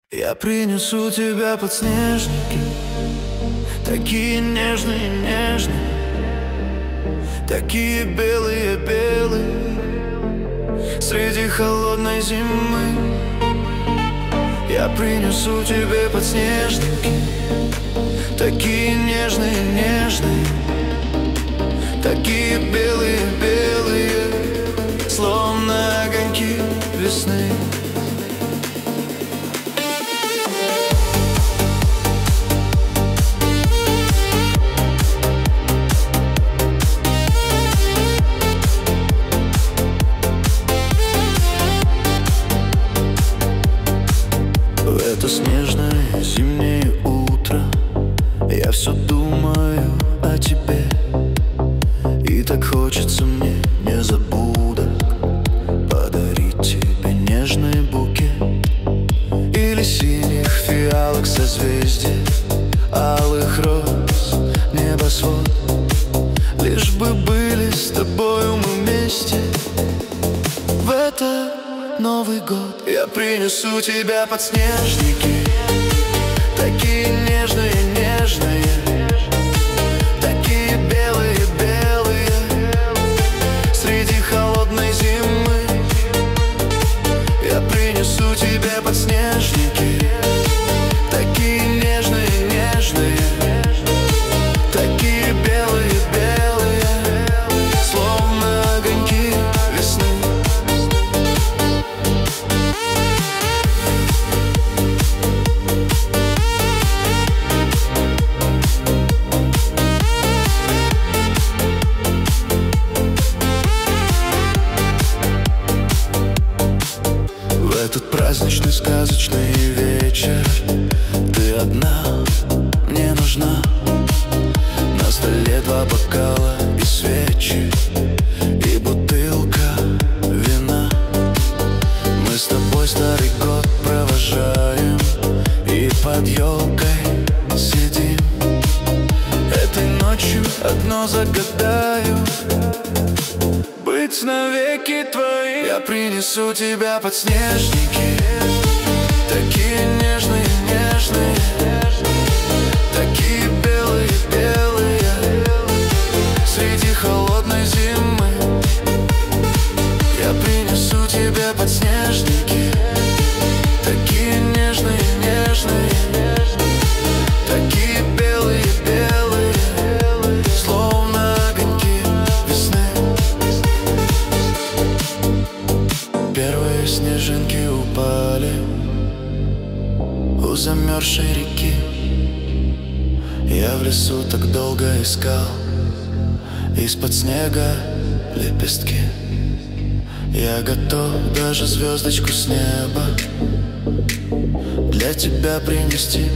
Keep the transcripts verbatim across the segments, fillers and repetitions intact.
Я принесу тебя подснежники, такие нежные, нежные, такие белые-белые, среди холодной зимы. Я принесу тебе подснежники, такие нежные, нежные, такие белые-белые, словно огоньки весны. В это снежное зимнее утро я все думаю о тебе, и так хочется мне незабудок подарить тебе нежный букет или синих фиалок созвездий, алых роз, небосвод. Лишь бы были с тобою мы вместе в этот Новый год. Я принесу тебя подснежники, такие нежные, нежные, такие белые-белые, среди холодной зимы. Я принесу тебе подснежники, такие нежные, нежные, такие белые-белые, словно огоньки весны. Этот праздничный, сказочный вечер ты одна мне нужна. На столе два бокала и свечи, и бутылка вина. Мы с тобой старый год провожаем и под елкой сидим. Этой ночью одно загадаю: быть навеки твоим. Я принесу тебя подснежники, такие нежные, нежные, такие белые-белые, среди холодной зимы. Я принесу тебе подснежники, такие нежные, нежные, такие белые-белые, словно огоньки весны. Первые снежинки упали у замерзшей реки. Я в лесу так долго искал из-под снега лепестки. Я готов даже звездочку с неба для тебя принести,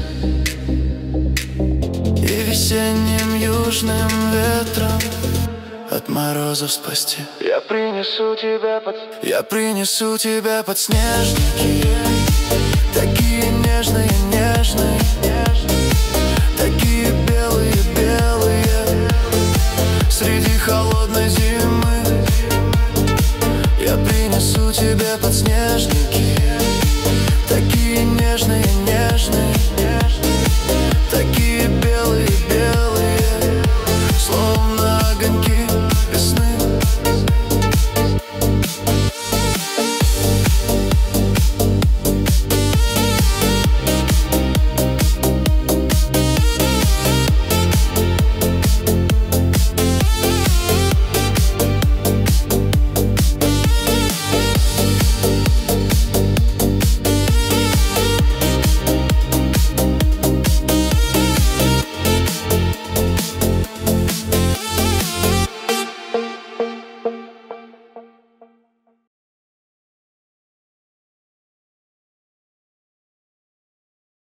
и весенним южным ветром от морозов спасти. Я принесу тебя под... Я принесу тебя подснежники, такие нежные, нежные, такие белые-белые, среди холодной зимы. Я принесу тебе подснежники, такие нежные, нежные,